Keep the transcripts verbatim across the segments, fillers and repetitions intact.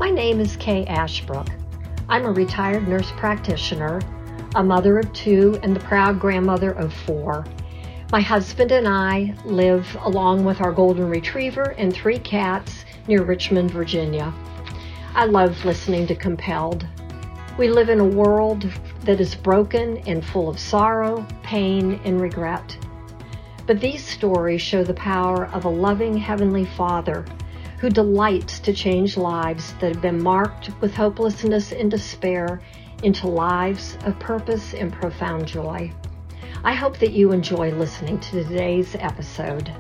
My name is Kay Ashbrook. I'm a retired nurse practitioner, a mother of two, and the proud grandmother of four. My husband and I live along with our golden retriever and three cats near Richmond, Virginia. I love listening to Compelled. We live in a world that is broken and full of sorrow, pain, and regret. But these stories show the power of a loving Heavenly Father who delights to change lives that have been marked with hopelessness and despair into lives of purpose and profound joy. I hope that you enjoy listening to today's episode.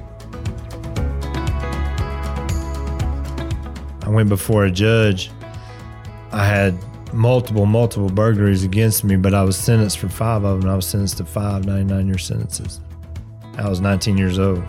I went before a judge. I had multiple, multiple burglaries against me, but I was sentenced for five of them. I was sentenced to five ninety-nine-year sentences. I was nineteen years old.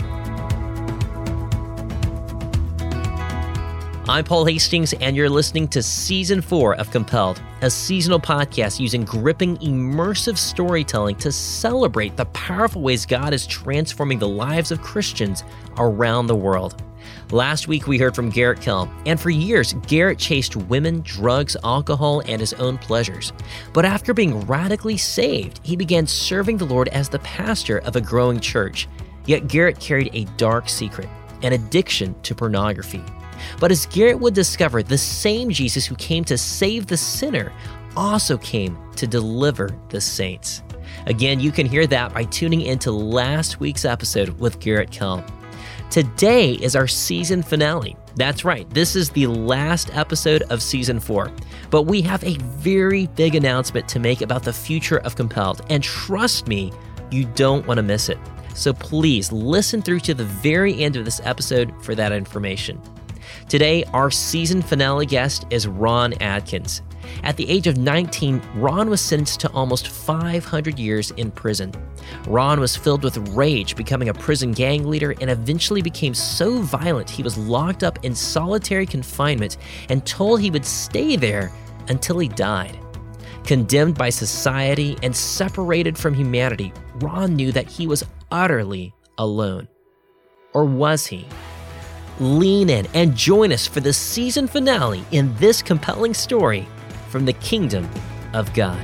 I'm Paul Hastings, and you're listening to Season four of Compelled, a seasonal podcast using gripping, immersive storytelling to celebrate the powerful ways God is transforming the lives of Christians around the world. Last week, we heard from Garrett Kell, and for years, Garrett chased women, drugs, alcohol, and his own pleasures. But after being radically saved, he began serving the Lord as the pastor of a growing church. Yet Garrett carried a dark secret, an addiction to pornography. But as Garrett would discover, the same Jesus who came to save the sinner also came to deliver the saints. Again, you can hear that by tuning into last week's episode with Garrett Kell. Today is our season finale. That's right, this is the last episode of Season four. But we have a very big announcement to make about the future of Compelled, and trust me, you don't want to miss it. So please listen through to the very end of this episode for that information. Today, our season finale guest is Ron Adkins. At the age of nineteen, Ron was sentenced to almost five hundred years in prison. Ron was filled with rage, becoming a prison gang leader, and eventually became so violent he was locked up in solitary confinement and told he would stay there until he died. Condemned by society and separated from humanity, Ron knew that he was utterly alone. Or was he? Lean in and join us for the season finale in this compelling story from the Kingdom of God.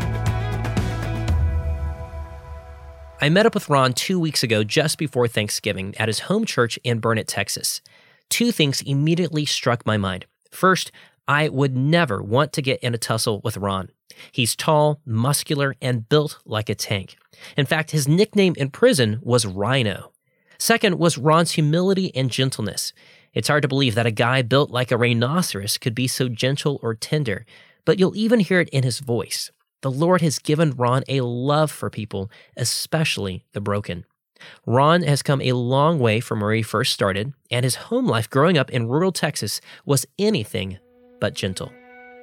I met up with Ron two weeks ago just before Thanksgiving at his home church in Burnet, Texas. Two things immediately struck my mind. First, I would never want to get in a tussle with Ron. He's tall, muscular, and built like a tank. In fact, his nickname in prison was Rhino. Second was Ron's humility and gentleness. It's hard to believe that a guy built like a rhinoceros could be so gentle or tender, but you'll even hear it in his voice. The Lord has given Ron a love for people, especially the broken. Ron has come a long way from where he first started, and his home life growing up in rural Texas was anything but gentle.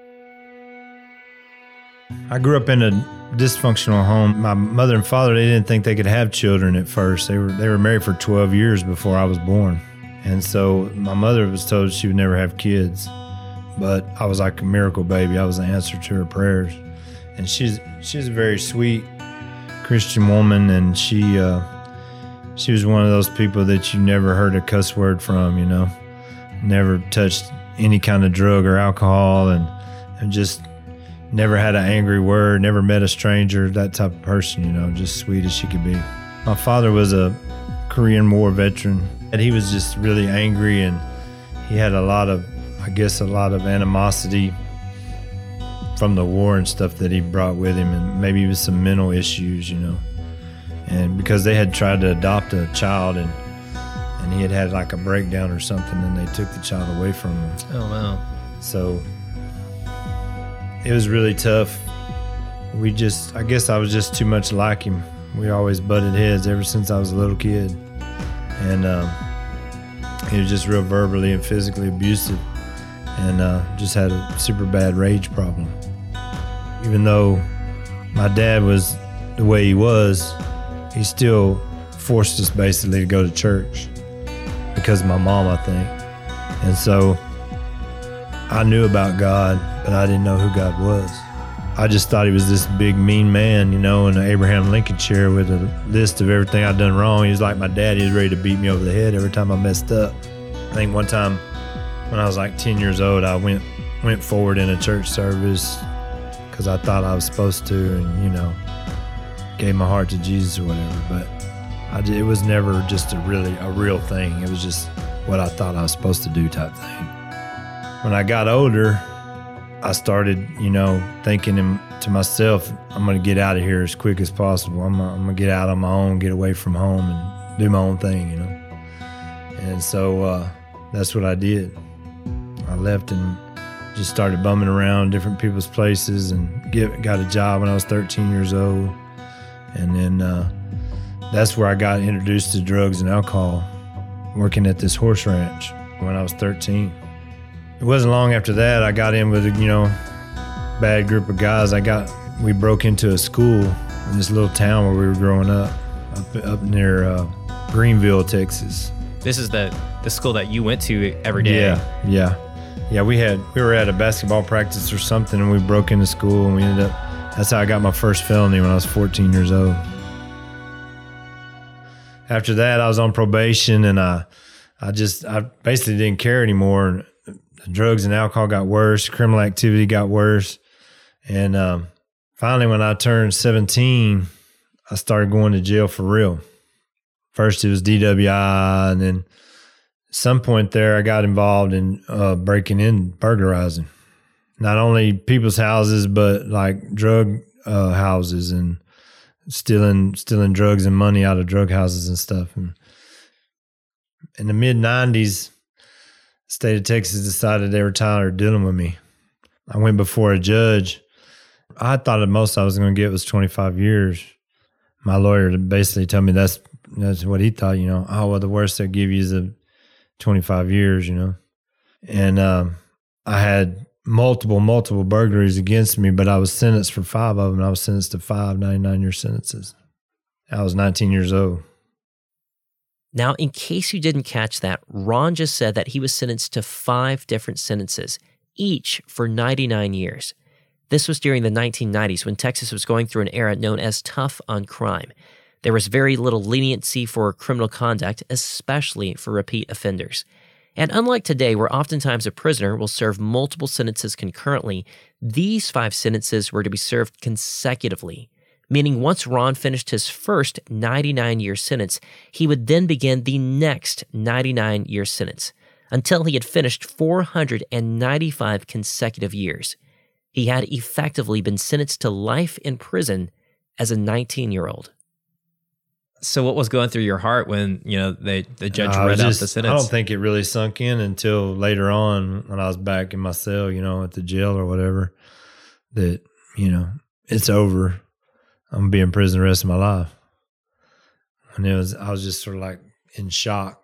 I grew up in a dysfunctional home. My mother and father, they didn't think they could have children at first. They were they were married for twelve years before I was born. And so my mother was told she would never have kids. But I was like a miracle baby. I was the answer to her prayers. And she's she's a very sweet Christian woman, and she uh, she was one of those people that you never heard a cuss word from, you know. Never touched any kind of drug or alcohol, and, and just never had an angry word, never met a stranger, that type of person, you know, just sweet as she could be. My father was a Korean War veteran, and he was just really angry, and he had a lot of, I guess, a lot of animosity from the war and stuff that he brought with him, and maybe even some mental issues, you know. And because they had tried to adopt a child, and and he had had like a breakdown or something, and they took the child away from him. Oh, wow. So it was really tough. We just, I guess I was just too much like him. We always butted heads ever since I was a little kid. And um, he was just real verbally and physically abusive, and uh, just had a super bad rage problem. Even though my dad was the way he was, he still forced us basically to go to church because of my mom, I think. And so I knew about God, but I didn't know who God was. I just thought he was this big mean man, you know, in an Abraham Lincoln chair with a list of everything I'd done wrong. He was like my dad. He was ready to beat me over the head every time I messed up. I think one time when I was like ten years old, I went went forward in a church service because I thought I was supposed to, and you know, gave my heart to Jesus or whatever. But I, it was never just a really a real thing. It was just what I thought I was supposed to do type thing. When I got older, I started, you know, thinking to myself, I'm going to get out of here as quick as possible. I'm, I'm going to get out on my own, get away from home, and do my own thing, you know. And so uh, that's what I did. I left and just started bumming around different people's places and get, got a job when I was thirteen years old. And then uh, that's where I got introduced to drugs and alcohol, working at this horse ranch when I was thirteen. It wasn't long after that I got in with a, you know, bad group of guys. I got, we broke into a school in this little town where we were growing up, up, up near uh, Greenville, Texas. This is the, the school that you went to every day. Yeah, yeah. Yeah, we had, we were at a basketball practice or something, and we broke into school, and we ended up, that's how I got my first felony when I was fourteen years old. After that, I was on probation, and I, I just, I basically didn't care anymore. The drugs and alcohol got worse, criminal activity got worse. And um, finally, when I turned seventeen, I started going to jail for real. First, it was D W I, and then at some point there, I got involved in uh, breaking in, burglarizing. Not only people's houses, but like drug uh, houses and stealing stealing drugs and money out of drug houses and stuff. And in the mid nineties, the state of Texas decided they were tired of dealing with me. I went before a judge. I thought the most I was going to get was twenty-five years. My lawyer basically told me that's that's what he thought, you know. Oh, well, the worst they'll give you is a twenty-five years, you know. And um, I had multiple, multiple burglaries against me, but I was sentenced for five of them. I was sentenced to five ninety-nine-year sentences. I was nineteen years old. Now, in case you didn't catch that, Ron just said that he was sentenced to five different sentences, each for ninety-nine years. This was during the nineteen nineties when Texas was going through an era known as tough on crime. There was very little leniency for criminal conduct, especially for repeat offenders. And unlike today, where oftentimes a prisoner will serve multiple sentences concurrently, these five sentences were to be served consecutively, meaning once Ron finished his first ninety-nine-year sentence, he would then begin the next ninety-nine-year sentence until he had finished four hundred ninety-five consecutive years. He had effectively been sentenced to life in prison as a nineteen-year-old. So what was going through your heart when, you know, they the judge uh, read just, out the sentence? I don't think it really sunk in until later on when I was back in my cell, you know, at the jail or whatever, that, you know, it's over. I'm going to be in prison the rest of my life. And it was, I was just sort of like in shock.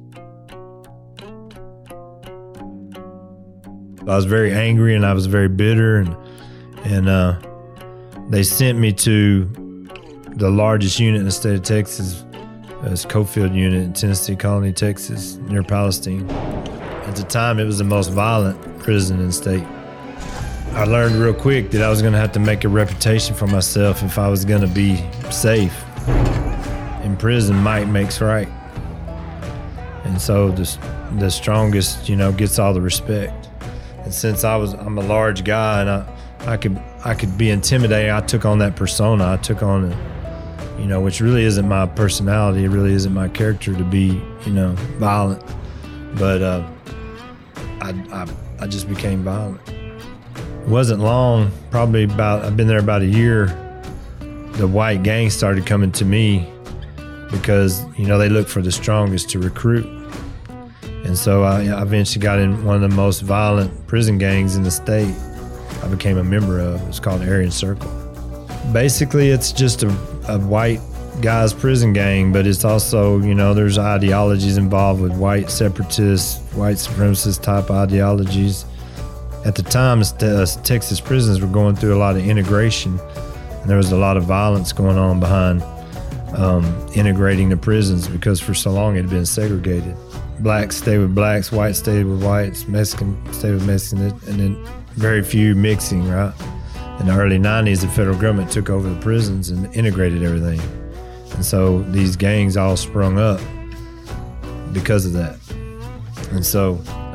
I was very angry and I was very bitter, and and uh, they sent me to the largest unit in the state of Texas, it's Cofield Unit in Tennessee Colony, Texas, near Palestine. At the time, it was the most violent prison in the state. I learned real quick that I was going to have to make a reputation for myself if I was going to be safe. In prison, might makes right. And so the, the strongest, you know, gets all the respect. And since I was, I'm a large guy and I, I could, I could be intimidating, I took on that persona. I took on, a, you know, which really isn't my personality. It really isn't my character to be, you know, violent. But uh, I, I, I just became violent. It wasn't long, probably about, I've been there about a year. The white gang started coming to me because, you know, they look for the strongest to recruit. And so I, I eventually got in one of the most violent prison gangs in the state. I became a member of. It's called Aryan Circle. Basically, it's just a, a white guys prison gang, but it's also, you know, there's ideologies involved with white separatists, white supremacist type ideologies. At the time, the Texas prisons were going through a lot of integration, and there was a lot of violence going on behind um, integrating the prisons because for so long it had been segregated. Blacks stay with blacks, whites stayed with whites, Mexican stayed with Mexicans, and then very few mixing, right? In the early nineties, the federal government took over the prisons and integrated everything. And so these gangs all sprung up because of that. And so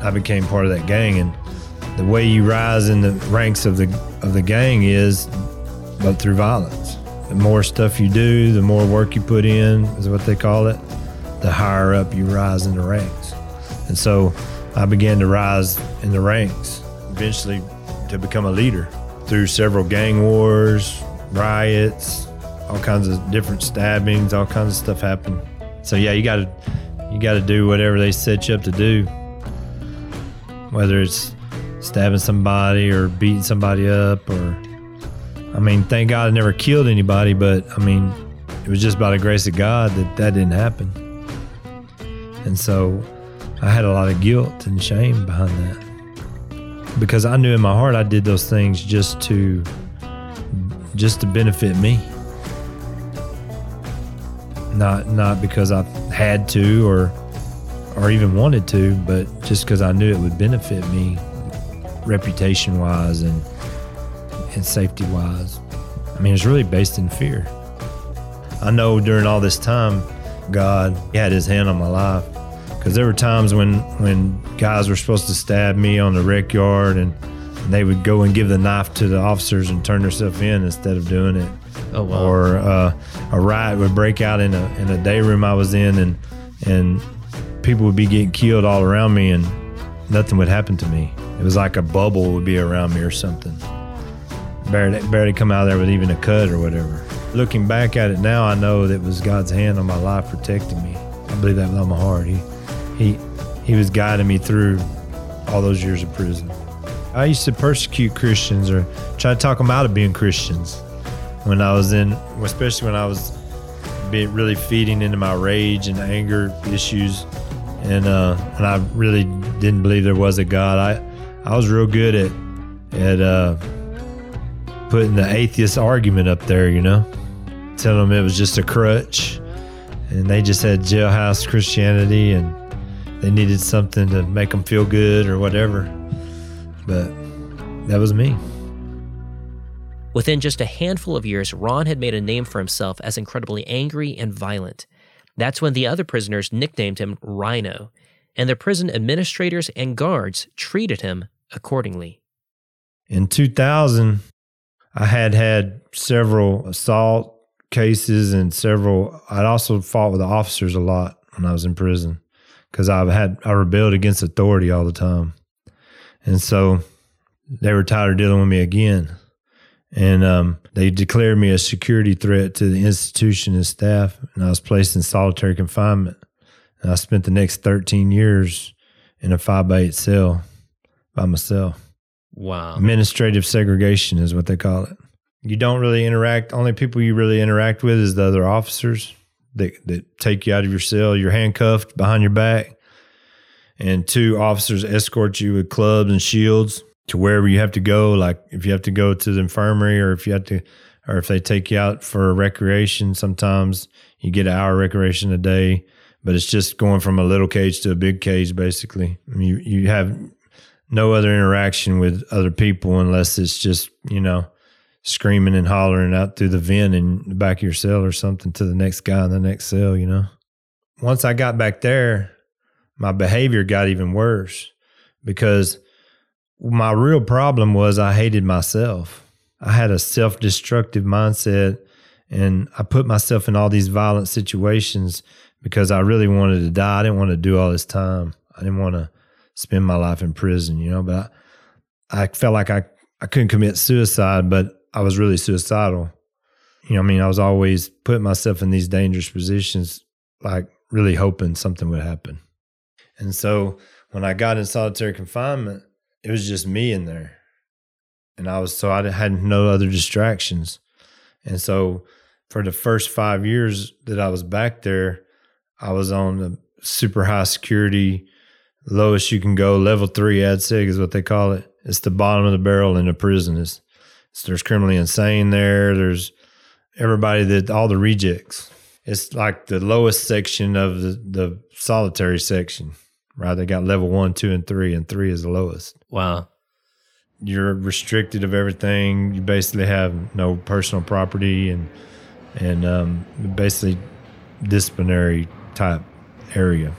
I became part of that gang. And the way you rise in the ranks of the of the gang is but through violence. The more stuff you do, the more work you put in, is what they call it, the higher up you rise in the ranks. And so I began to rise in the ranks, eventually to become a leader through several gang wars, riots, all kinds of different stabbings, all kinds of stuff happened. So yeah, you gotta you gotta do whatever they set you up to do, whether it's stabbing somebody or beating somebody up, or I mean, thank God I never killed anybody, but I mean, it was just by the grace of God that that didn't happen. And so I had a lot of guilt and shame behind that, because I knew in my heart I did those things just to just to benefit me. Not not because I had to or or even wanted to, but just because I knew it would benefit me reputation-wise and and safety-wise. I mean, it's really based in fear. I know during all this time, God had his hand on my life, because there were times when, when guys were supposed to stab me on the rec yard, and they would go and give the knife to the officers and turn themselves in instead of doing it. Oh, wow. Or uh, a riot would break out in a in a day room I was in, and and people would be getting killed all around me, and nothing would happen to me. It was like a bubble would be around me or something. Barely, barely come out of there with even a cut or whatever. Looking back at it now, I know that it was God's hand on my life protecting me. I believe that with all my heart. He, he, he was guiding me through all those years of prison. I used to persecute Christians or try to talk them out of being Christians when I was in, especially when I was being really feeding into my rage and anger issues, and uh, and I really didn't believe there was a God. I, I was real good at at. Uh, putting the atheist argument up there, you know, telling them it was just a crutch and they just had jailhouse Christianity and they needed something to make them feel good or whatever. But that was me. Within just a handful of years, Ron had made a name for himself as incredibly angry and violent. That's when the other prisoners nicknamed him Rhino, and the prison administrators and guards treated him accordingly. In two thousand, I had had several assault cases and several, I'd also fought with the officers a lot when I was in prison, because I had, I rebelled against authority all the time. And so they were tired of dealing with me again. And um, they declared me a security threat to the institution and staff, and I was placed in solitary confinement. And I spent the next thirteen years in a five by eight cell by myself. Wow. Administrative segregation is what they call it. You don't really interact. Only people you really interact with is the other officers that, that take you out of your cell. You're handcuffed behind your back, and two officers escort you with clubs and shields to wherever you have to go. Like if you have to go to the infirmary, or if you have to, or if they take you out for recreation, sometimes you get an hour recreation a day, but it's just going from a little cage to a big cage, basically. I mean, you, you have no other interaction with other people unless it's just, you know, screaming and hollering out through the vent in the back of your cell or something to the next guy in the next cell, you know. Once I got back there, my behavior got even worse, because my real problem was I hated myself. I had a self-destructive mindset, and I put myself in all these violent situations because I really wanted to die. I didn't want to do all this time. I didn't want to spend my life in prison, you know, but I, I felt like I, I couldn't commit suicide, but I was really suicidal. You know, I mean, I was always putting myself in these dangerous positions, like really hoping something would happen. And so when I got in solitary confinement, it was just me in there. And I was, so I had no other distractions. And so for the first five years that I was back there, I was on the super high security, lowest you can go, level three ad seg is what they call it. It's the bottom of the barrel in a prison. It's, it's, there's criminally insane there. There's everybody that, all the rejects. It's like the lowest section of the, the solitary section, right? They got level one, two, and three, and three is the lowest. Wow. You're restricted of everything. You basically have no personal property, and and um, basically disciplinary type area.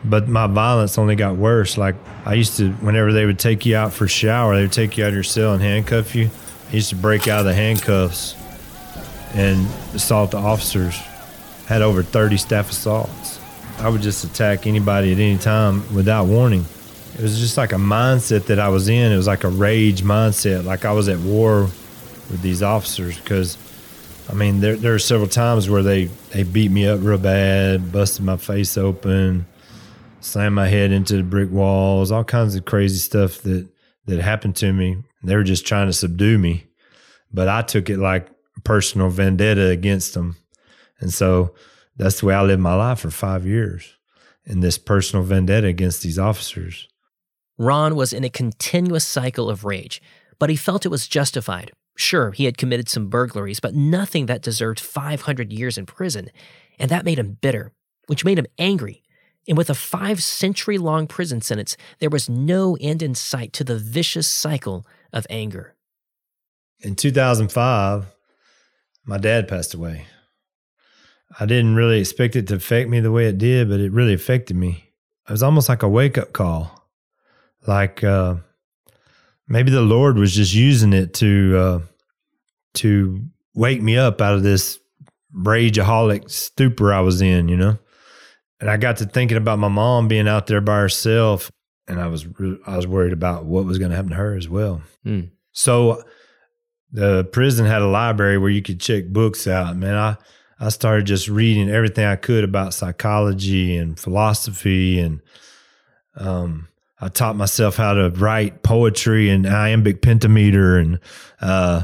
But my violence only got worse. Like I used to, whenever they would take you out for a shower, they would take you out of your cell and handcuff you. I used to break out of the handcuffs and assault the officers. Had over thirty staff assaults. I would just attack anybody at any time without warning. It was just like a mindset that I was in. It was like a rage mindset, like I was at war with these officers because, I mean, there there are several times where they, they beat me up real bad, busted my face open, slammed my head into the brick walls, all kinds of crazy stuff that, that happened to me. They were just trying to subdue me, but I took it like a personal vendetta against them. And so that's the way I lived my life for five years, in this personal vendetta against these officers. Ron was in a continuous cycle of rage, but he felt it was justified. Sure, he had committed some burglaries, but nothing that deserved five hundred years in prison. And that made him bitter, which made him angry. And with a five-century-long prison sentence, there was no end in sight to the vicious cycle of anger. In two thousand five, my dad passed away. I didn't really expect it to affect me the way it did, but it really affected me. It was almost like a wake-up call. Like uh, maybe the Lord was just using it to uh, to wake me up out of this rageaholic stupor I was in, you know. And I got to thinking about my mom being out there by herself, and I was re- I was worried about what was going to happen to her as well. Mm. So the prison had a library where you could check books out. Man, I I started just reading everything I could about psychology and philosophy, and um. I taught myself how to write poetry and iambic pentameter, and uh,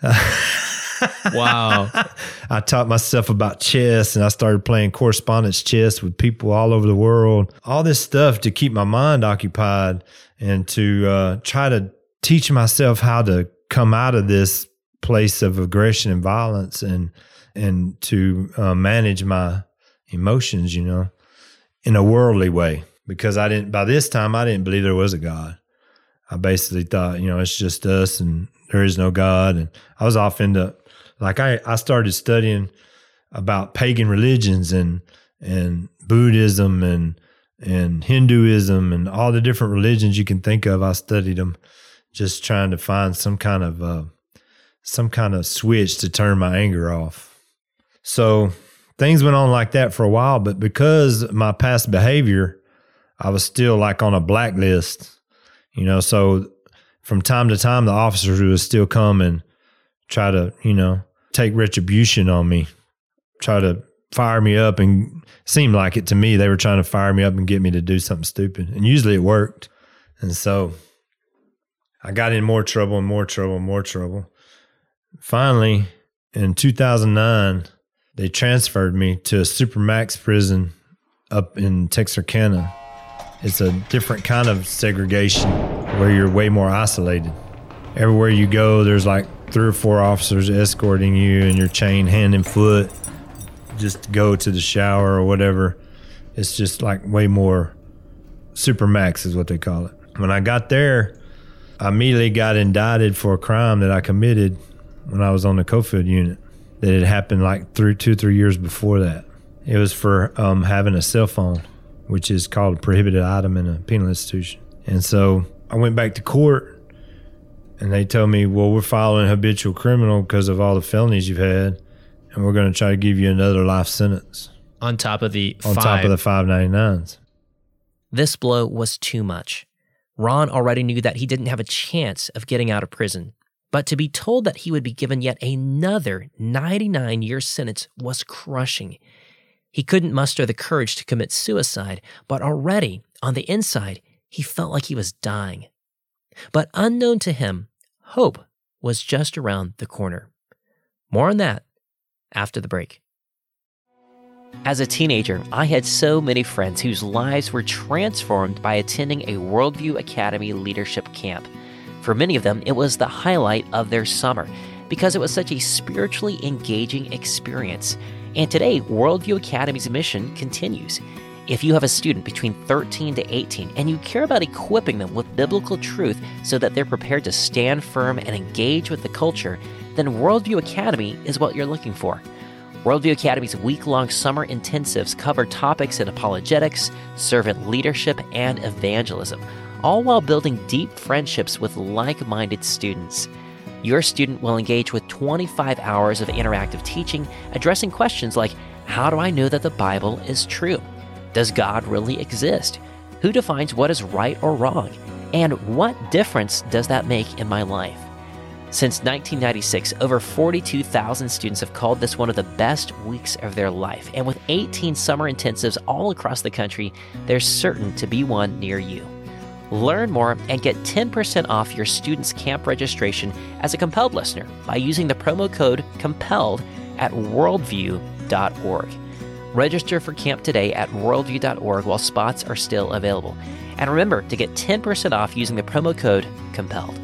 wow. I taught myself about chess, and I started playing correspondence chess with people all over the world. All this stuff to keep my mind occupied and to uh, try to teach myself how to come out of this place of aggression and violence, and and to uh, manage my emotions, you know, in a worldly way. Because I didn't, by this time, I didn't believe there was a God. I basically thought, you know, it's just us and there is no God. And I was off into, like, I, I started studying about pagan religions and and Buddhism and and Hinduism and all the different religions you can think of. I studied them, just trying to find some kind of uh, some kind of switch to turn my anger off. So things went on like that for a while, but because of my past behavior, I was still like on a blacklist, you know, so from time to time, the officers would still come and try to, you know, take retribution on me, try to fire me up, and it seemed like it to me. They were trying to fire me up and get me to do something stupid. And usually it worked. And so I got in more trouble and more trouble and more trouble. Finally, in two thousand nine, they transferred me to a Supermax prison up in Texarkana. It's a different kind of segregation where you're way more isolated. Everywhere you go, there's like three or four officers escorting you, and you're chained hand and foot just to go to the shower or whatever. It's just like way more Supermax is what they call it. When I got there, I immediately got indicted for a crime that I committed when I was on the Cofield unit that had happened like three, two, three years before that. It was for um, having a cell phone, which is called a prohibited item in a penal institution. And so I went back to court, and they told me, well, we're filing a habitual criminal because of all the felonies you've had, and we're going to try to give you another life sentence. On top of the On five. top of the five ninety-nines. This blow was too much. Ron already knew that he didn't have a chance of getting out of prison, but to be told that he would be given yet another ninety-nine year sentence was crushing. He couldn't muster the courage to commit suicide, but already, on the inside, he felt like he was dying. But unknown to him, hope was just around the corner. More on that after the break. As a teenager, I had so many friends whose lives were transformed by attending a Worldview Academy leadership camp. For many of them, it was the highlight of their summer because it was such a spiritually engaging experience. And today, Worldview Academy's mission continues. If you have a student between thirteen to eighteen and you care about equipping them with biblical truth so that they're prepared to stand firm and engage with the culture, then Worldview Academy is what you're looking for. Worldview Academy's week-long summer intensives cover topics in apologetics, servant leadership, and evangelism, all while building deep friendships with like-minded students. Your student will engage with twenty-five hours of interactive teaching, addressing questions like, how do I know that the Bible is true? Does God really exist? Who defines what is right or wrong? And what difference does that make in my life? Since nineteen ninety-six, over forty-two thousand students have called this one of the best weeks of their life. And with eighteen summer intensives all across the country, there's certain to be one near you. Learn more and get ten percent off your student's camp registration as a Compelled listener by using the promo code COMPELLED at worldview dot org. Register for camp today at worldview dot org while spots are still available. And remember to get ten percent off using the promo code COMPELLED.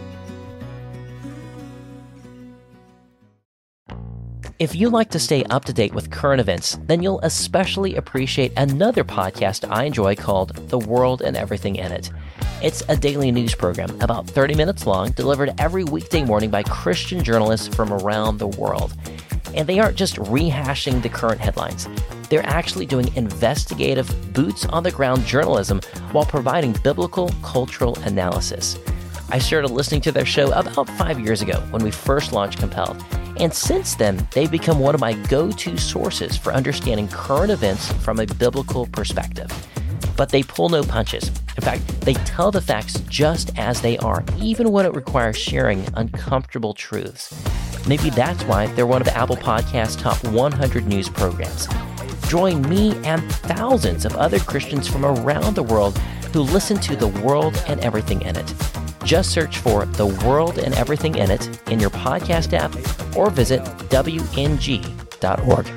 If you like to stay up to date with current events, then you'll especially appreciate another podcast I enjoy called The World and Everything in It. It's a daily news program about thirty minutes long, delivered every weekday morning by Christian journalists from around the world. And they aren't just rehashing the current headlines. They're actually doing investigative, boots-on-the-ground journalism while providing biblical, cultural analysis. I started listening to their show about five years ago when we first launched Compelled. And since then, they've become one of my go-to sources for understanding current events from a biblical perspective. But they pull no punches. In fact, they tell the facts just as they are, even when it requires sharing uncomfortable truths. Maybe that's why they're one of Apple Podcasts' top one hundred news programs. Join me and thousands of other Christians from around the world who listen to The World and Everything in It. Just search for The World and Everything in It in your podcast app or visit W N G dot org.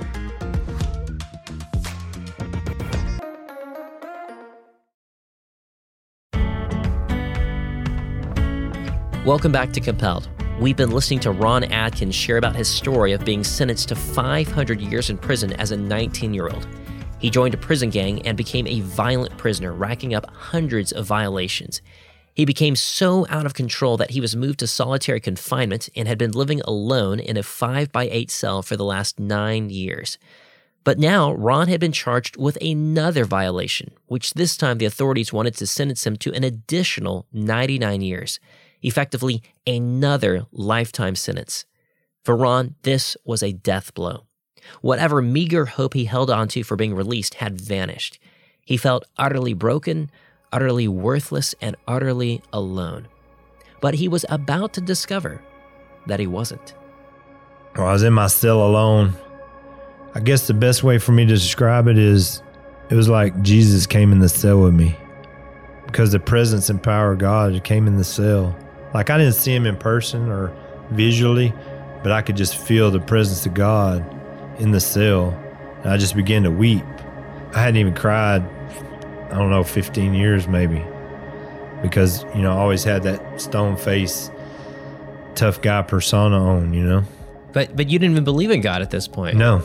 Welcome back to Compelled. We've been listening to Ron Adkins share about his story of being sentenced to five hundred years in prison as a nineteen-year-old. He joined a prison gang and became a violent prisoner, racking up hundreds of violations. He became so out of control that he was moved to solitary confinement and had been living alone in a five by eight cell for the last nine years. But now, Ron had been charged with another violation, which this time the authorities wanted to sentence him to an additional ninety-nine years, effectively another lifetime sentence. For Ron, this was a death blow. Whatever meager hope he held onto for being released had vanished. He felt utterly broken, utterly worthless, and utterly alone. But he was about to discover that he wasn't. Well, I was in my cell alone. I guess the best way for me to describe it is it was like Jesus came in the cell with me, because the presence and power of God came in the cell. Like, I didn't see him in person or visually, but I could just feel the presence of God in the cell. And I just began to weep. I hadn't even cried, I don't know, fifteen years maybe, because, you know, I always had that stone face, tough guy persona on, you know. But but you didn't even believe in God at this point. No.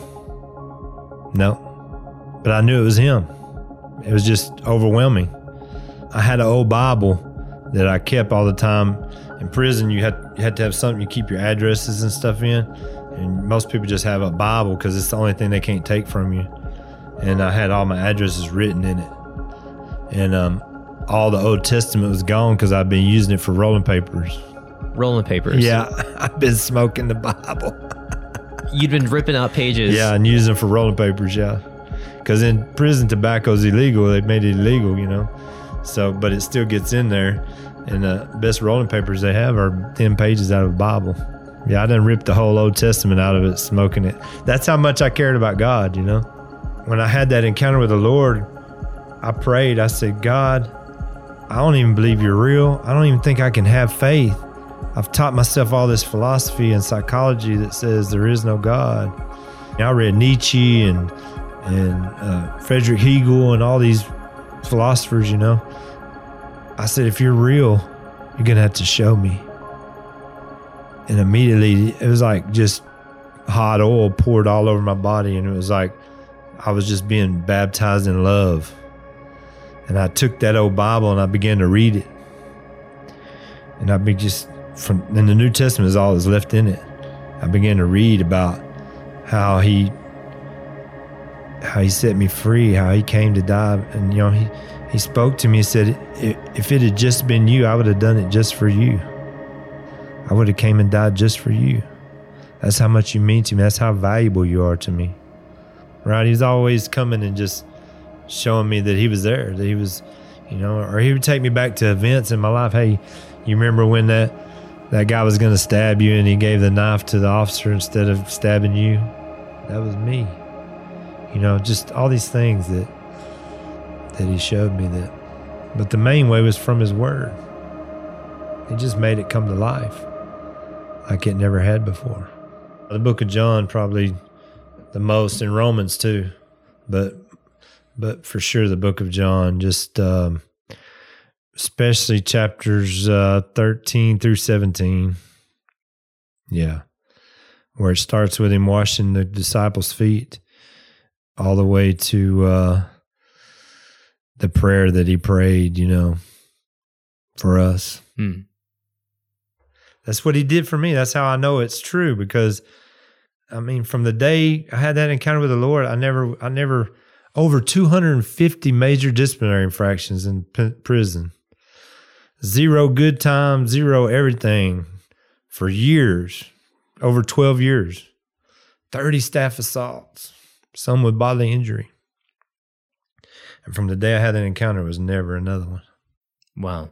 No. But I knew it was him. It was just overwhelming. I had an old Bible that I kept all the time. In prison, you had you had to have something you keep your addresses and stuff in. And most people just have a Bible because it's the only thing they can't take from you. And I had all my addresses written in it. And um, all the Old Testament was gone because I've been using it for rolling papers. Rolling papers. Yeah, I've been smoking the Bible. You'd been ripping out pages. Yeah, and using it for rolling papers, yeah. Because in prison, tobacco is illegal. They made it illegal, you know. So, but it still gets in there. And the best rolling papers they have are ten pages out of the Bible. Yeah, I done ripped the whole Old Testament out of it, smoking it. That's how much I cared about God, you know. When I had that encounter with the Lord, I prayed. I said, God, I don't even believe you're real. I don't even think I can have faith. I've taught myself all this philosophy and psychology that says there is no God. I read Nietzsche and and uh, Friedrich Hegel and all these philosophers, you know. I said, if you're real, you're going to have to show me. And immediately, it was like just hot oil poured all over my body. And it was like I was just being baptized in love. And I took that old Bible and I began to read it. And I be just, from in the New Testament is all that's left in it. I began to read about how he how he set me free, how he came to die. And, you know, he, he spoke to me and said, if it had just been you, I would have done it just for you. I would have came and died just for you. That's how much you mean to me. That's how valuable you are to me. Right? He's always coming and just showing me that he was there, that he was, you know, or he would take me back to events in my life. Hey, you remember when that, that guy was going to stab you and he gave the knife to the officer instead of stabbing you? That was me. You know, just all these things that that he showed me that. But the main way was from his word. He just made it come to life like it never had before. The book of John probably the most, in Romans too, but but for sure the book of John, just um, especially chapters uh, thirteen through seventeen. Yeah, where it starts with him washing the disciples' feet, all the way to uh, the prayer that he prayed, you know, for us. Hmm. That's what he did for me. That's how I know it's true, because, I mean, from the day I had that encounter with the Lord, I never, I never, over two hundred fifty major disciplinary infractions in p- prison. Zero good time, zero everything for years, over twelve years. thirty staff assaults, some with bodily injury. And from the day I had that encounter, it was never another one. Wow.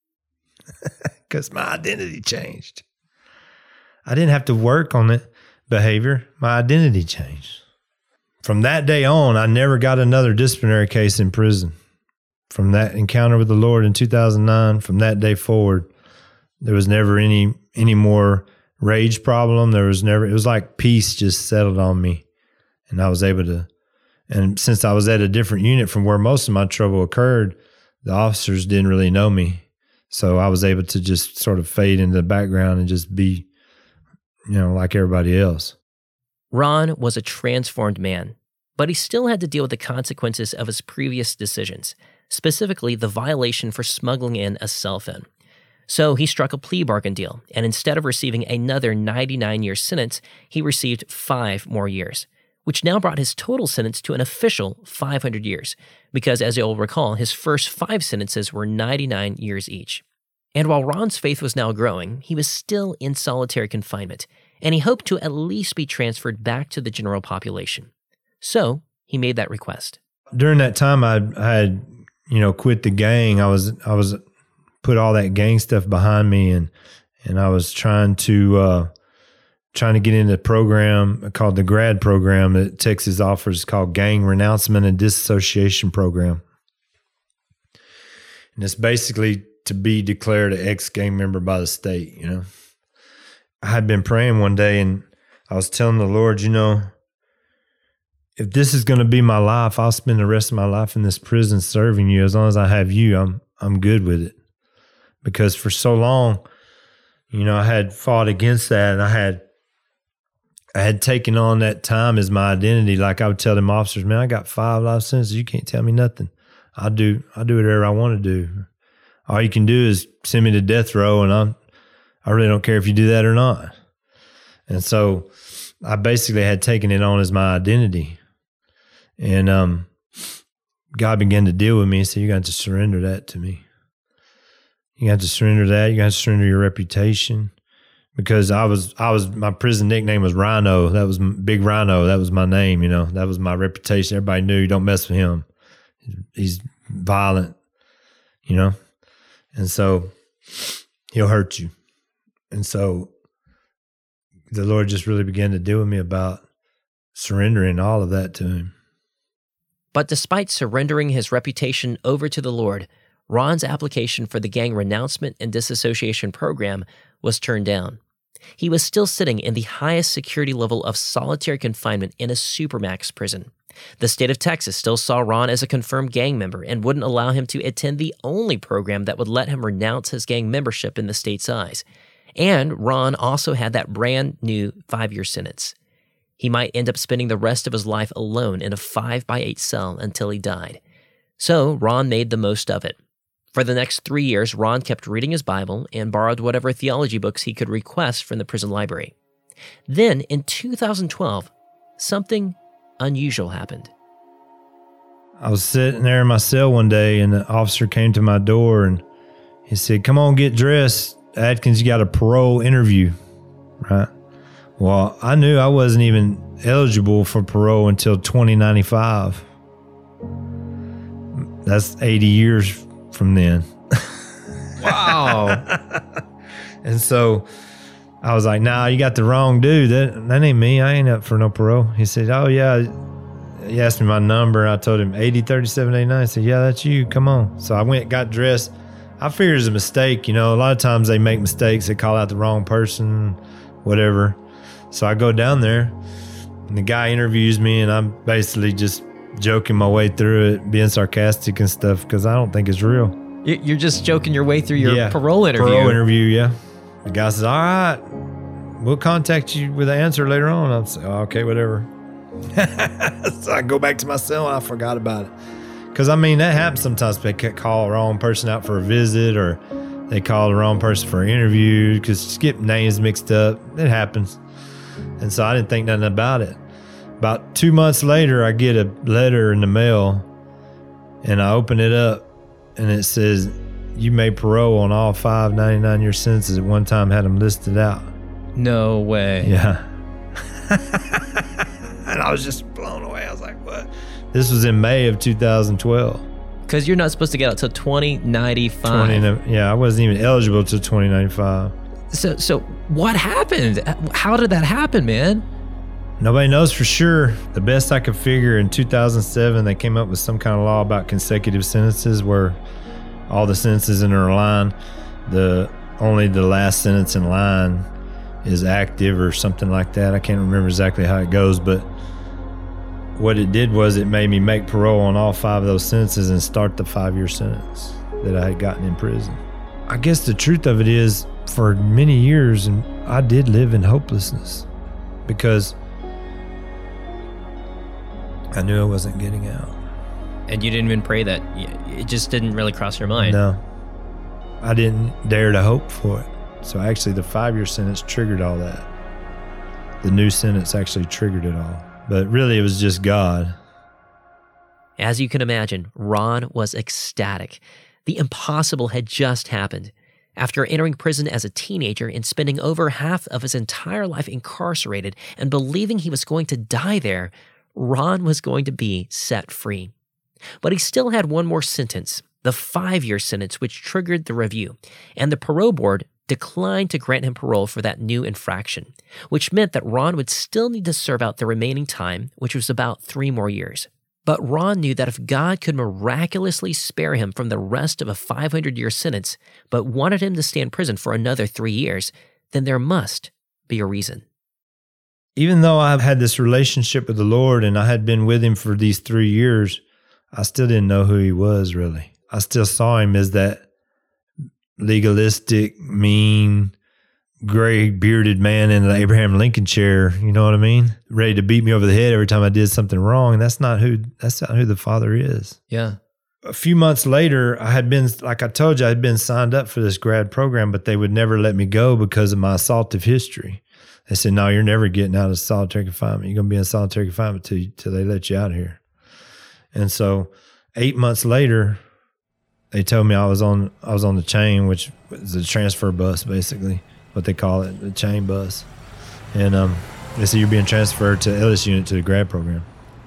Because my identity changed. I didn't have to work on it behavior. My identity changed. From that day on, I never got another disciplinary case in prison. From that encounter with the Lord in two thousand nine, from that day forward, there was never any any more rage problem. There was never, it was like peace just settled on me. And I was able to, and since I was at a different unit from where most of my trouble occurred, the officers didn't really know me. So I was able to just sort of fade into the background and just be, you know, like everybody else. Ron was a transformed man, but he still had to deal with the consequences of his previous decisions, specifically the violation for smuggling in a cell phone. So he struck a plea bargain deal, and instead of receiving another ninety-nine year sentence, he received five more years, which now brought his total sentence to an official five hundred years, because as you'll recall, his first five sentences were ninety-nine years each. And while Ron's faith was now growing, he was still in solitary confinement, and he hoped to at least be transferred back to the general population. So he made that request. During that time, I, I had, you know, quit the gang. I was, I was put all that gang stuff behind me, and and I was trying to uh, trying to get into a program called the GRAD program that Texas offers, called Gang Renouncement and Disassociation Program. And it's basically to be declared an ex-gang member by the state, you know. I had been praying one day, and I was telling the Lord, you know, if this is going to be my life, I'll spend the rest of my life in this prison serving you. As long as I have you, I'm I'm good with it. Because for so long, you know, I had fought against that, and I had I had taken on that time as my identity. Like I would tell them officers, man, I got five life sentences. You can't tell me nothing. I'll do I'll do whatever I want to do. All you can do is send me to death row, and I'm I really don't care if you do that or not. And so I basically had taken it on as my identity. And um, God began to deal with me and said, you got to surrender that to me. You got to surrender that. You got to surrender your reputation. Because I was, I was, my prison nickname was Rhino. That was Big Rhino. That was my name, you know. That was my reputation. Everybody knew, don't mess with him. He's violent, you know. And so he'll hurt you. And so the Lord just really began to deal with me about surrendering all of that to him. But despite surrendering his reputation over to the Lord, Ron's application for the Gang Renouncement and Disassociation Program was turned down. He was still sitting in the highest security level of solitary confinement in a supermax prison. The state of Texas still saw Ron as a confirmed gang member and wouldn't allow him to attend the only program that would let him renounce his gang membership in the state's eyes. And Ron also had that brand new five-year sentence. He might end up spending the rest of his life alone in a five by eight cell until he died. So Ron made the most of it. For the next three years, Ron kept reading his Bible and borrowed whatever theology books he could request from the prison library. Then, in two thousand twelve, something unusual happened. I was sitting there in my cell one day, and the officer came to my door, and he said, "Come on, get dressed. Adkins, you got a parole interview," right? Well, I knew I wasn't even eligible for parole until twenty ninety-five. That's eighty years from then. Wow. And so I was like, "Nah, you got the wrong dude. That, that ain't me. I ain't up for no parole." He said, "Oh, yeah." He asked me my number. I told him eighty thirty-seven eighty-nine. He said, "Yeah, that's you. Come on." So I went, got dressed. I figured it was a mistake. You know, a lot of times they make mistakes. They call out the wrong person, whatever. So I go down there, and the guy interviews me, and I'm basically just joking my way through it, being sarcastic and stuff, because I don't think it's real. You're just joking your way through your Yeah, parole interview. Parole interview, yeah. The guy says, "All right, we'll contact you with the answer later on." I'm saying, "Oh, okay, whatever." So I go back to my cell, and I forgot about it. Because, I mean, that happens sometimes. They call the wrong person out for a visit, or they call the wrong person for an interview because just get names mixed up. It happens. And so I didn't think nothing about it. About two months later, I get a letter in the mail, and I open it up, and it says, "You made parole on all five ninety-nine year sentences." At one time, had them listed out. No way. Yeah. And I was just blown away. I was like, what? This was in May of two thousand twelve. Because you're not supposed to get out till twenty ninety-five. twenty, yeah, I wasn't even eligible till twenty ninety-five. So, so what happened? How did that happen, man? Nobody knows for sure. The best I could figure, in two thousand seven, they came up with some kind of law about consecutive sentences where all the sentences in a line, the only the last sentence in line is active or something like that. I can't remember exactly how it goes, but what it did was it made me make parole on all five of those sentences and start the five-year sentence that I had gotten in prison. I guess the truth of it is, for many years, and I did live in hopelessness because I knew I wasn't getting out. And you didn't even pray that? It just didn't really cross your mind? No. I didn't dare to hope for it. So actually the five-year sentence triggered all that. The new sentence actually triggered it all. But really it was just God. As you can imagine, Ron was ecstatic. The impossible had just happened. After entering prison as a teenager and spending over half of his entire life incarcerated and believing he was going to die there, Ron was going to be set free. But he still had one more sentence, the five-year sentence, which triggered the review, and the parole board declined to grant him parole for that new infraction, which meant that Ron would still need to serve out the remaining time, which was about three more years. But Ron knew that if God could miraculously spare him from the rest of a five hundred year sentence, but wanted him to stay in prison for another three years, then there must be a reason. Even though I've had this relationship with the Lord and I had been with him for these three years, I still didn't know who he was, really. I still saw him as that legalistic, mean, gray bearded man in the Abraham Lincoln chair, you know what I mean? Ready to beat me over the head every time I did something wrong. And that's not who that's not who the Father is. Yeah. A few months later, I had been, like I told you, I had been signed up for this grad program, but they would never let me go because of my assaultive history. They said, "No, you're never getting out of solitary confinement. You're going to be in solitary confinement till, till they let you out of here." And so eight months later, they told me I was on I was on the chain, which is a transfer bus, basically, what they call it, the chain bus. And um, they said, "You're being transferred to Ellis Unit to the grad program."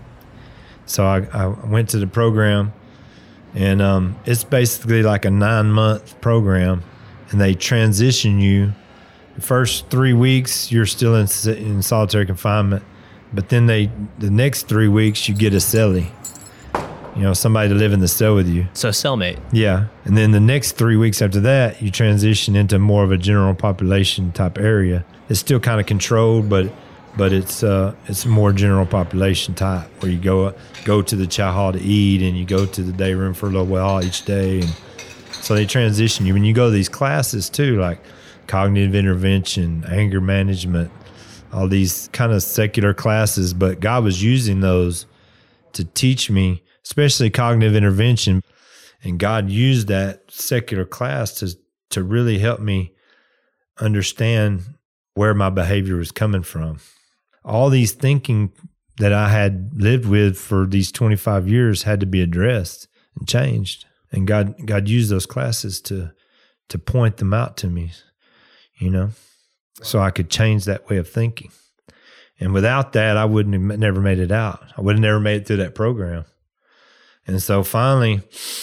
So I, I went to the program, and um, it's basically like a nine-month program, and they transition you. The first three weeks, you're still in, in solitary confinement, but then they the next three weeks, you get a cellie. You know, somebody to live in the cell with you. So cellmate. Yeah. And then the next three weeks after that, you transition into more of a general population type area. It's still kind of controlled, but but it's uh, it's more general population type where you go go to the chow hall to eat and you go to the day room for a little while each day. And so they transition you. When you go to these classes too, like cognitive intervention, anger management, all these kind of secular classes, but God was using those to teach me, especially cognitive intervention. And God used that secular class to to really help me understand where my behavior was coming from. All these thinking that I had lived with for these twenty-five years had to be addressed and changed. And God, God used those classes to, to point them out to me, you know, so I could change that way of thinking. And without that, I wouldn't have never made it out. I would have never made it through that program. And so finally,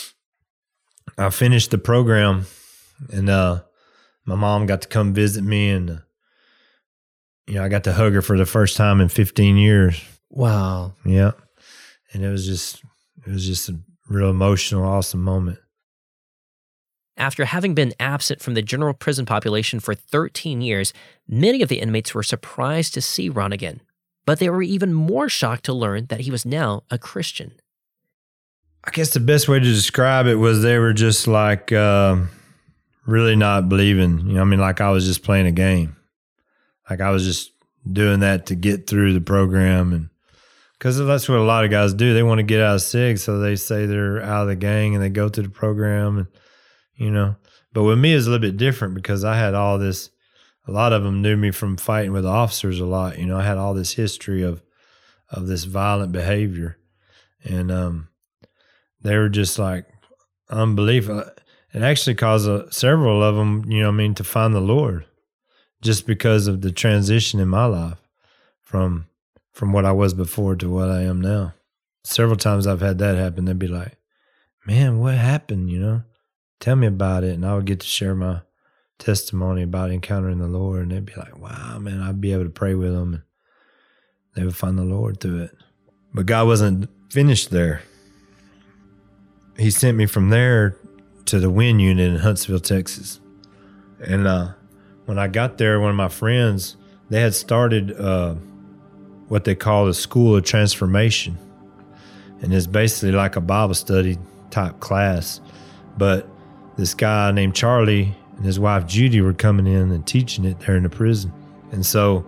I finished the program, and uh, my mom got to come visit me, and uh, you know, I got to hug her for the first time in fifteen years. Wow. Yeah. And it was just, it was just a real emotional, awesome moment. After having been absent from the general prison population for thirteen years, many of the inmates were surprised to see Ron again, but they were even more shocked to learn that he was now a Christian. I guess the best way to describe it was they were just like uh, really not believing. You know, I mean, like I was just playing a game. Like I was just doing that to get through the program, and because that's what a lot of guys do. They want to get out of SIG, so they say they're out of the gang and they go through the program, and you know. But with me, it's a little bit different because I had all this. A lot of them knew me from fighting with officers a lot. You know, I had all this history of of this violent behavior, and um, they were just like unbelief. It actually caused uh, several of them, you know, what I mean, to find the Lord, just because of the transition in my life from from what I was before to what I am now. Several times I've had that happen. They'd be like, "Man, what happened? You know, tell me about it." And I would get to share my testimony about encountering the Lord, and they'd be like, "Wow, man!" I'd be able to pray with them, and they would find the Lord through it. But God wasn't finished there. He sent me from there to the WIN unit in Huntsville, Texas. And uh, when I got there, one of my friends, they had started uh, what they call the School of Transformation. And it's basically like a Bible study type class. But this guy named Charlie and his wife Judy were coming in and teaching it there in the prison. And so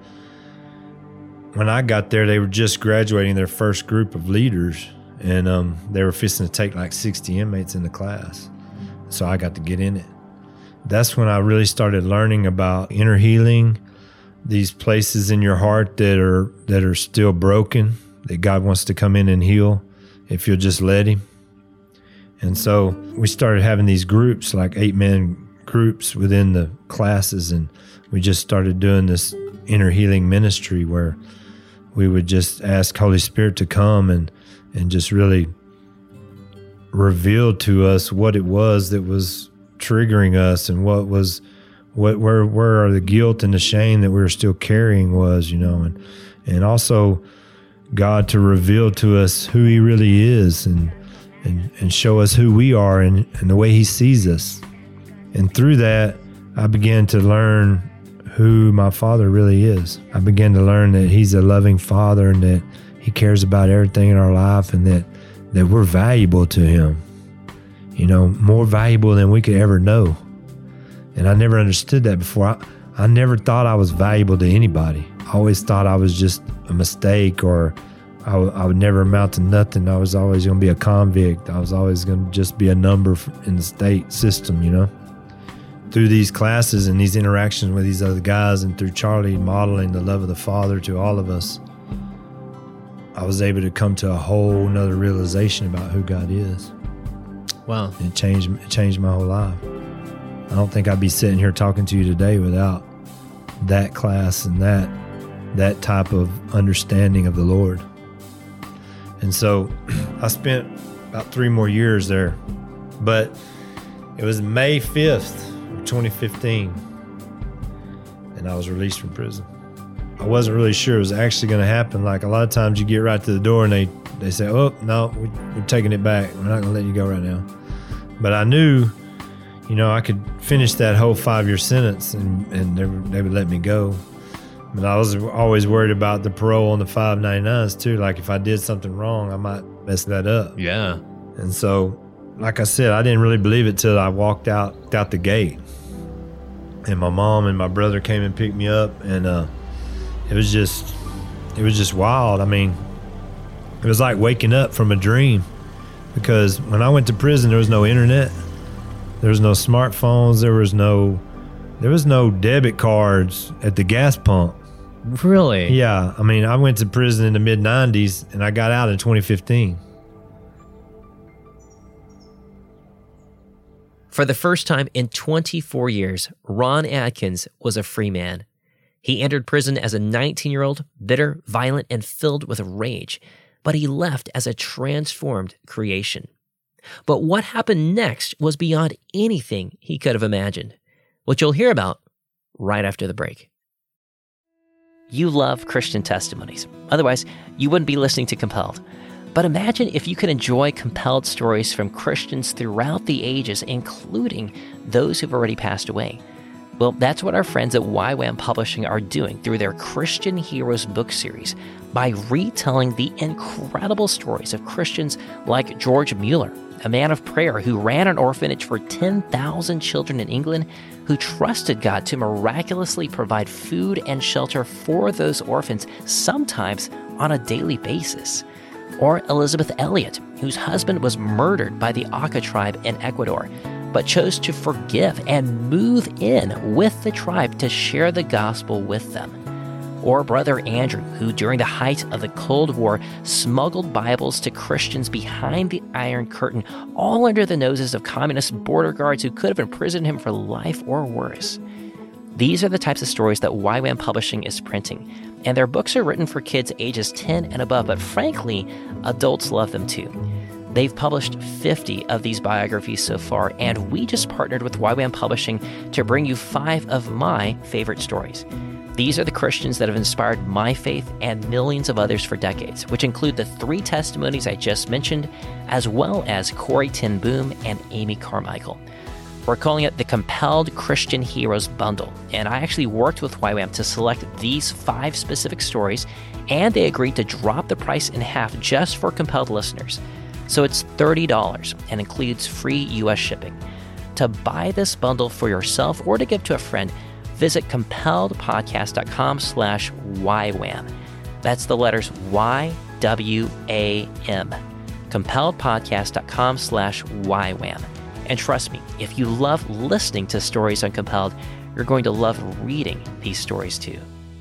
when I got there, they were just graduating their first group of leaders, and um, they were fixing to take like sixty inmates in the class. So I got to get in it. That's when I really started learning about inner healing, these places in your heart that are that are still broken, that God wants to come in and heal if you'll just let him. And so we started having these groups, like eight-man groups within the classes, and we just started doing this inner healing ministry where we would just ask Holy Spirit to come and and just really reveal to us what it was that was triggering us, and what was what where where the guilt and the shame that we were still carrying was, you know, and and also God to reveal to us who he really is, and and, and show us who we are, and, and the way he sees us. And through that, I began to learn who my Father really is. I began to learn that he's a loving Father, and that he cares about everything in our life, and that, that we're valuable to him, you know, more valuable than we could ever know. And I never understood that before. I, I never thought I was valuable to anybody. I always thought I was just a mistake, or I, w- I would never amount to nothing. I was always going to be a convict. I was always going to just be a number in the state system, you know. Through these classes and these interactions with these other guys, and through Charlie modeling the love of the Father to all of us, I was able to come to a whole nother realization about who God is. Wow. And it changed, it changed my whole life. I don't think I'd be sitting here talking to you today without that class and that that type of understanding of the Lord. And so I spent about three more years there. But it was May fifth of twenty fifteen, and I was released from prison. I wasn't really sure it was actually going to happen. Like a lot of times you get right to the door and they, they say, "Oh, no, we, we're taking it back. We're not going to let you go right now." But I knew, you know, I could finish that whole five-year sentence, and, and they, would, they would let me go. But I was always worried about the parole on the five ninety-nines too. Like if I did something wrong, I might mess that up. Yeah. And so, like I said, I didn't really believe it till I walked out out the gate. And my mom and my brother came and picked me up, and uh, it was just, it was just wild. I mean, it was like waking up from a dream, because when I went to prison, there was no internet, there was no smartphones, there was no, there was no debit cards at the gas pump. Really? Yeah. I mean, I went to prison in the mid nineties and I got out in twenty fifteen. For the first time in twenty-four years, Ron Atkins was a free man. He entered prison as a nineteen-year-old, bitter, violent, and filled with rage, but he left as a transformed creation. But what happened next was beyond anything he could have imagined, which you'll hear about right after the break. You love Christian testimonies. Otherwise, you wouldn't be listening to Compelled. But imagine if you could enjoy compelled stories from Christians throughout the ages, including those who've already passed away. Well, that's what our friends at Y WAM Publishing are doing through their Christian Heroes book series by retelling the incredible stories of Christians like George Mueller, a man of prayer who ran an orphanage for ten thousand children in England, who trusted God to miraculously provide food and shelter for those orphans, sometimes on a daily basis. Or Elizabeth Elliot, whose husband was murdered by the Auca tribe in Ecuador, but chose to forgive and move in with the tribe to share the gospel with them. Or Brother Andrew, who during the height of the Cold War smuggled Bibles to Christians behind the Iron Curtain, all under the noses of communist border guards who could have imprisoned him for life or worse. These are the types of stories that Y WAM Publishing is printing, and their books are written for kids ages ten and above, but frankly, adults love them too. They've published fifty of these biographies so far, and we just partnered with Y WAM Publishing to bring you five of my favorite stories. These are the Christians that have inspired my faith and millions of others for decades, which include the three testimonies I just mentioned, as well as Corrie ten Boom and Amy Carmichael. We're calling it the Compelled Christian Heroes Bundle, and I actually worked with Y WAM to select these five specific stories, and they agreed to drop the price in half just for Compelled listeners. So it's thirty dollars and includes free U S shipping. To buy this bundle for yourself or to give to a friend, visit compelledpodcast.com slash YWAM. That's the letters Y W A M. compelledpodcast.com slash YWAM. And trust me, if you love listening to stories on Compelled, you're going to love reading these stories too.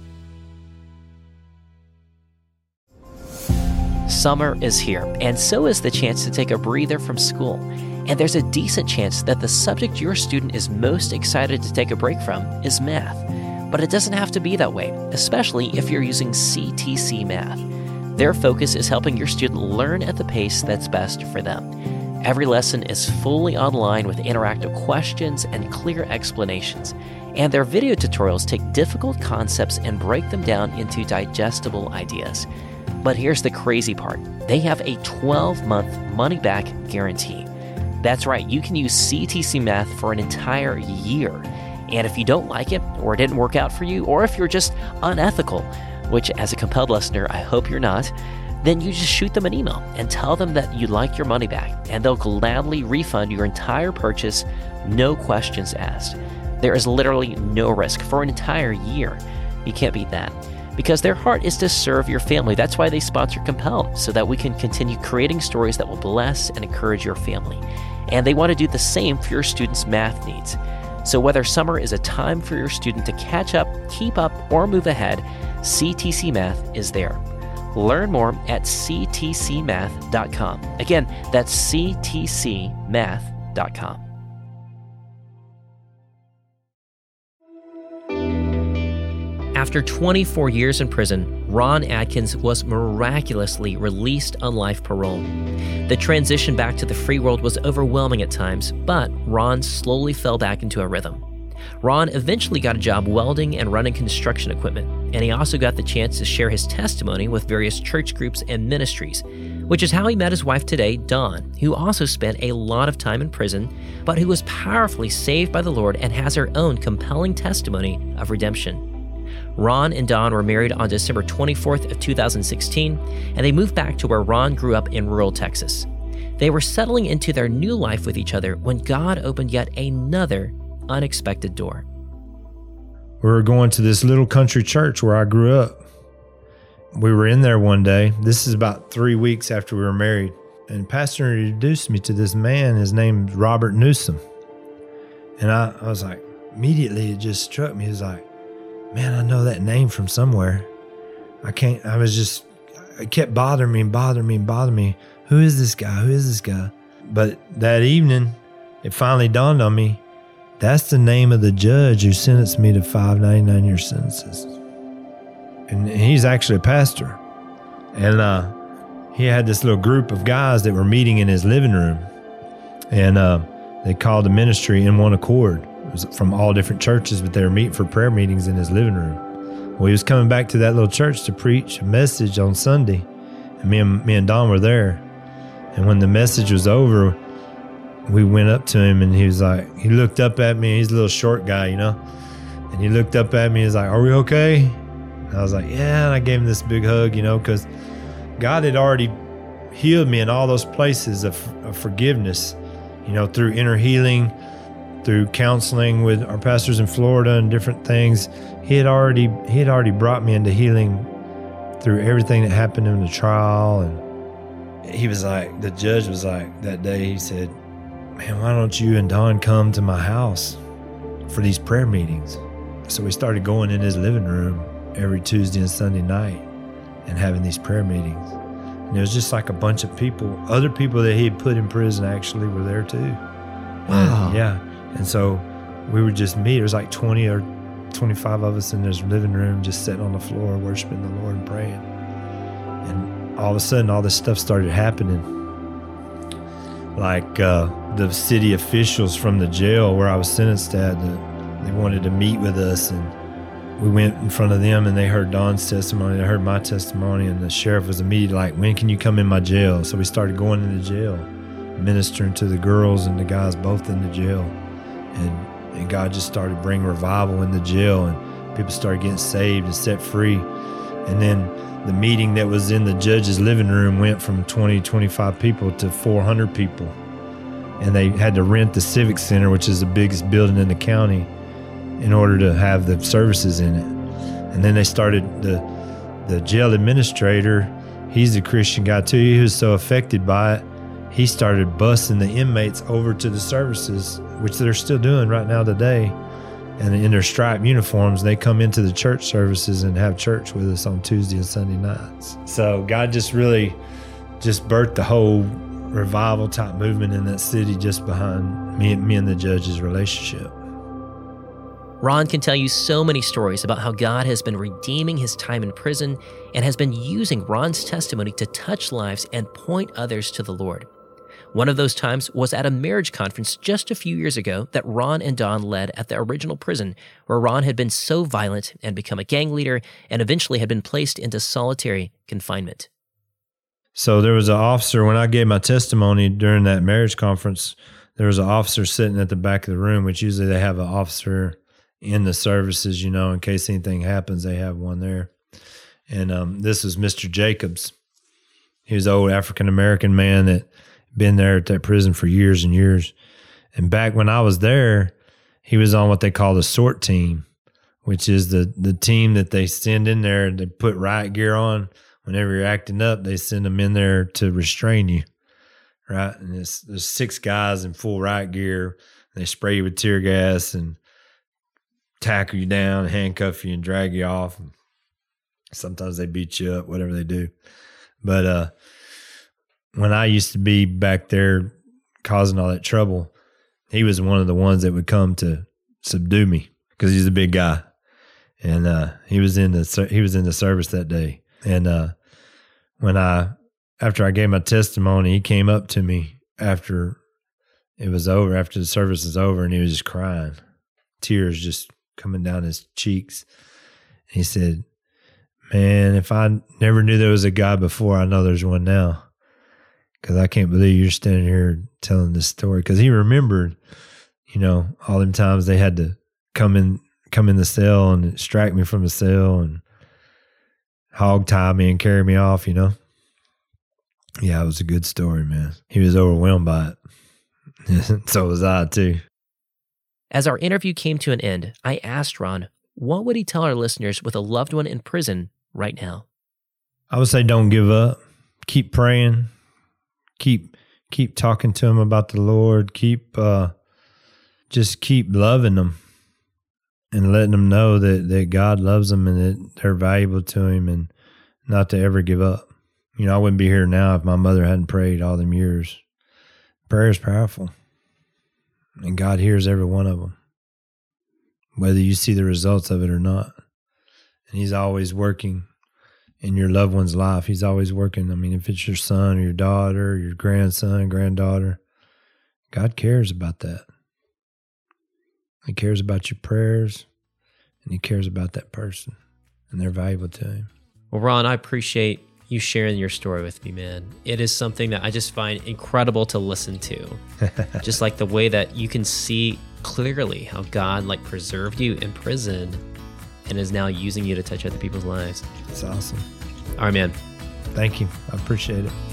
Summer is here, and so is the chance to take a breather from school. And there's a decent chance that the subject your student is most excited to take a break from is math. But it doesn't have to be that way, especially if you're using C T C Math. Their focus is helping your student learn at the pace that's best for them. Every lesson is fully online with interactive questions and clear explanations. And their video tutorials take difficult concepts and break them down into digestible ideas. But here's the crazy part. They have a twelve-month money-back guarantee. That's right, you can use C T C Math for an entire year. And if you don't like it, or it didn't work out for you, or if you're just unethical, which as a Compelled listener, I hope you're not, then you just shoot them an email and tell them that you'd like your money back, and they'll gladly refund your entire purchase, no questions asked. There is literally no risk for an entire year. You can't beat that. Because their heart is to serve your family. That's why they sponsor Compelled, so that we can continue creating stories that will bless and encourage your family. And they want to do the same for your students' math needs. So whether summer is a time for your student to catch up, keep up, or move ahead, C T C Math is there. Learn more at c t c math dot com. Again, that's c t c math dot com. After twenty-four years in prison, Ron Atkins was miraculously released on life parole. The transition back to the free world was overwhelming at times, but Ron slowly fell back into a rhythm. Ron eventually got a job welding and running construction equipment, and he also got the chance to share his testimony with various church groups and ministries, which is how he met his wife today, Dawn, who also spent a lot of time in prison, but who was powerfully saved by the Lord and has her own compelling testimony of redemption. Ron and Dawn were married on December twenty-fourth of two thousand sixteen, and they moved back to where Ron grew up in rural Texas. They were settling into their new life with each other when God opened yet another unexpected door. We were going to this little country church where I grew up. We were in there one day. This is about three weeks after we were married. And Pastor introduced me to this man. His name's Robert Newsom. And I, I was like, immediately it just struck me. He was like, man, I know that name from somewhere. I can't, I was just, it kept bothering me and bothering me and bothering me. Who is this guy? Who is this guy? But that evening, it finally dawned on me, that's the name of the judge who sentenced me to five ninety-nine year sentences. And he's actually a pastor. And uh, he had this little group of guys that were meeting in his living room. And uh, they called the ministry In One Accord. It was from all different churches, but they were meeting for prayer meetings in his living room. Well, he was coming back to that little church to preach a message on Sunday. And me and, me and Don were there. And when the message was over, we went up to him and he was like, he looked up at me. He's a little short guy, you know. And he looked up at me and he's like, are we okay? And I was like, yeah. And I gave him this big hug, you know, because God had already healed me in all those places of, of forgiveness, you know, through inner healing, through counseling with our pastors in Florida and different things. He had already he had already brought me into healing through everything that happened in the trial. And he was like, the judge was like, that day, he said, man, why don't you and Don come to my house for these prayer meetings? So we started going in his living room every Tuesday and Sunday night and having these prayer meetings. And it was just like a bunch of people, other people that he had put in prison actually were there too. Wow. And, yeah. And so we would just meet. There was like twenty or twenty-five of us in his living room just sitting on the floor worshiping the Lord and praying. And all of a sudden, all this stuff started happening. Like uh, the city officials from the jail where I was sentenced at, the, they wanted to meet with us, and we went in front of them, and they heard Don's testimony, they heard my testimony, and the sheriff was immediately like, when can you come in my jail? So we started going into jail, ministering to the girls and the guys both in the jail, and, and God just started bringing revival in the jail, and people started getting saved and set free. And then the meeting that was in the judge's living room went from twenty, twenty-five people to four hundred people. And they had to rent the Civic Center, which is the biggest building in the county, in order to have the services in it. And then they started, the the jail administrator, he's a Christian guy too, he was so affected by it, he started busing the inmates over to the services, which they're still doing right now today. And in their striped uniforms, they come into the church services and have church with us on Tuesday and Sunday nights. So God just really just birthed the whole revival type movement in that city just behind me, me and the judge's relationship. Ron can tell you so many stories about how God has been redeeming his time in prison and has been using Ron's testimony to touch lives and point others to the Lord. One of those times was at a marriage conference just a few years ago that Ron and Don led at the original prison, where Ron had been so violent and become a gang leader and eventually had been placed into solitary confinement. So there was an officer, when I gave my testimony during that marriage conference, there was an officer sitting at the back of the room, which usually they have an officer in the services, you know, in case anything happens, they have one there. And um, this was Mister Jacobs. He was an old African-American man that been there at that prison for years and years. And back when I was there, he was on what they call the SORT team, which is the, the team that they send in there. They put riot gear on. Whenever you're acting up, they send them in there to restrain you, right? And it's, there's six guys in full riot gear. They spray you with tear gas and tackle you down, handcuff you, and drag you off. Sometimes they beat you up, whatever they do. But uh, when I used to be back there causing all that trouble, he was one of the ones that would come to subdue me because he's a big guy, and uh, he was in the he was in the service that day. And uh, when I after I gave my testimony, he came up to me after it was over, after the service was over, and he was just crying, tears just coming down his cheeks. And he said, "Man, if I never knew there was a God before, I know there's one now. Because I can't believe you're standing here telling this story." Because he remembered, you know, all them times they had to come in, come in the cell and extract me from the cell and hog tie me and carry me off, you know. Yeah, it was a good story, man. He was overwhelmed by it. So was I, too. As our interview came to an end, I asked Ron, what would he tell our listeners with a loved one in prison right now? I would say don't give up. Keep praying. Keep keep talking to him about the Lord. Keep uh, just keep loving him. and letting them know that, that God loves them and that they're valuable to him and not to ever give up. You know, I wouldn't be here now if my mother hadn't prayed all them years. Prayer is powerful, and God hears every one of them, whether you see the results of it or not. And he's always working in your loved one's life. He's always working. I mean, if it's your son or your daughter, or your grandson, granddaughter, God cares about that. He cares about your prayers, and he cares about that person, and they're valuable to him. Well, Ron, I appreciate you sharing your story with me, man. It is something that I just find incredible to listen to. Just like the way that you can see clearly how God like preserved you in prison and is now using you to touch other people's lives. It's awesome. All right, man. Thank you. I appreciate it.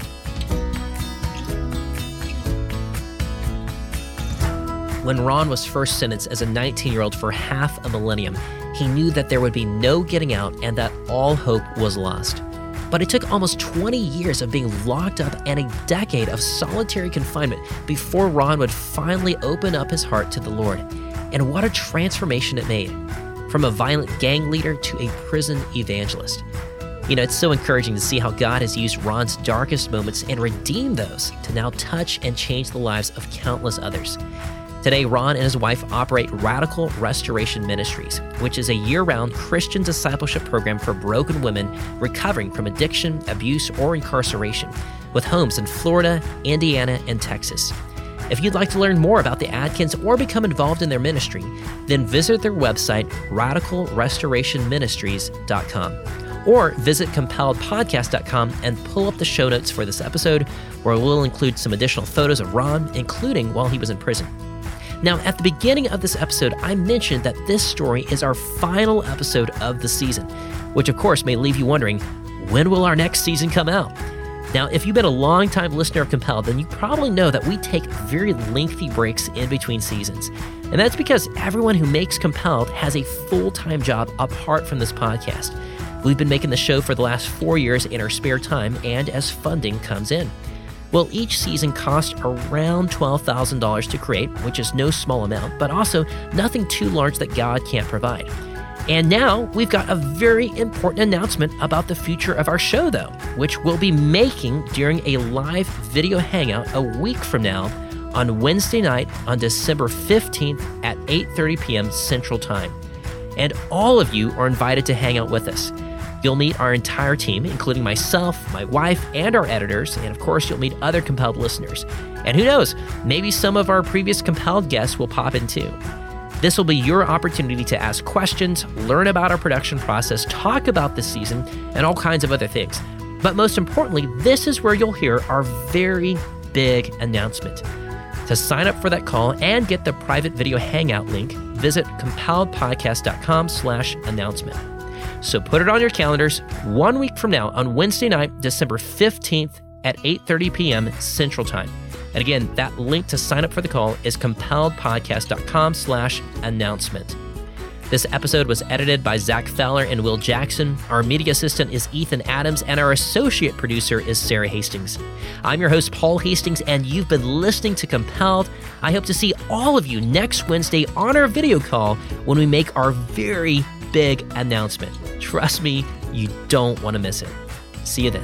When Ron was first sentenced as a nineteen-year-old for half a millennium, he knew that there would be no getting out and that all hope was lost. But it took almost twenty years of being locked up and a decade of solitary confinement before Ron would finally open up his heart to the Lord. And what a transformation it made. From a violent gang leader to a prison evangelist. You know, it's so encouraging to see how God has used Ron's darkest moments and redeemed those to now touch and change the lives of countless others. Today, Ron and his wife operate Radical Restoration Ministries, which is a year-round Christian discipleship program for broken women recovering from addiction, abuse, or incarceration, with homes in Florida, Indiana, and Texas. If you'd like to learn more about the Adkins or become involved in their ministry, then visit their website, radical restoration ministries dot com. Or visit compelled podcast dot com and pull up the show notes for this episode, where we'll include some additional photos of Ron, including while he was in prison. Now, at the beginning of this episode, I mentioned that this story is our final episode of the season, which of course may leave you wondering, when will our next season come out? Now, if you've been a long-time listener of Compelled, then you probably know that we take very lengthy breaks in between seasons. And that's because everyone who makes Compelled has a full-time job apart from this podcast. We've been making the show for the last four years in our spare time and as funding comes in. Well, each season costs around twelve thousand dollars to create, which is no small amount, but also nothing too large that God can't provide. And now we've got a very important announcement about the future of our show, though, which we'll be making during a live video hangout a week from now on Wednesday night on December fifteenth at eight thirty p.m. Central Time. And all of you are invited to hang out with us. You'll meet our entire team, including myself, my wife, and our editors, and of course, you'll meet other Compelled listeners. And who knows, maybe some of our previous Compelled guests will pop in too. This will be your opportunity to ask questions, learn about our production process, talk about this season, and all kinds of other things. But most importantly, this is where you'll hear our very big announcement. To sign up for that call and get the private video hangout link, visit compelled podcast dot com slash announcement. So put it on your calendars one week from now on Wednesday night, December fifteenth at eight thirty p.m. Central Time. And again, that link to sign up for the call is compelled podcast dot com slash announcement. This episode was edited by Zach Fowler and Will Jackson. Our media assistant is Ethan Adams, and our associate producer is Sarah Hastings. I'm your host, Paul Hastings, and you've been listening to Compelled. I hope to see all of you next Wednesday on our video call when we make our very big announcement. Trust me, you don't want to miss it. See you then.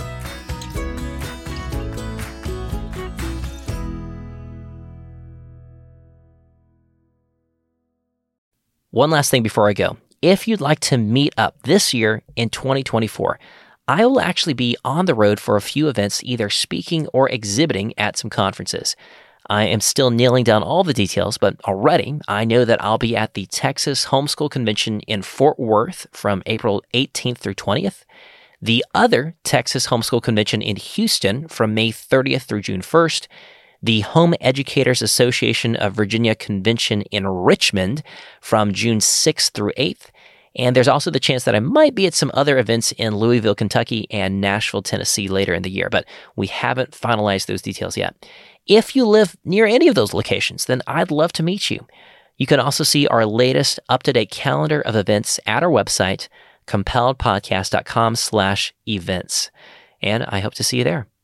One last thing before I go. If you'd like to meet up this year in twenty twenty-four, I will actually be on the road for a few events, either speaking or exhibiting at some conferences. I am still nailing down all the details, but already I know that I'll be at the Texas Homeschool Convention in Fort Worth from April eighteenth through twentieth, the other Texas Homeschool Convention in Houston from May thirtieth through June first, the Home Educators Association of Virginia Convention in Richmond from June sixth through eighth, and there's also the chance that I might be at some other events in Louisville, Kentucky and Nashville, Tennessee later in the year, but we haven't finalized those details yet. If you live near any of those locations, then I'd love to meet you. You can also see our latest up-to-date calendar of events at our website, compelled podcast dot com slash events. And I hope to see you there.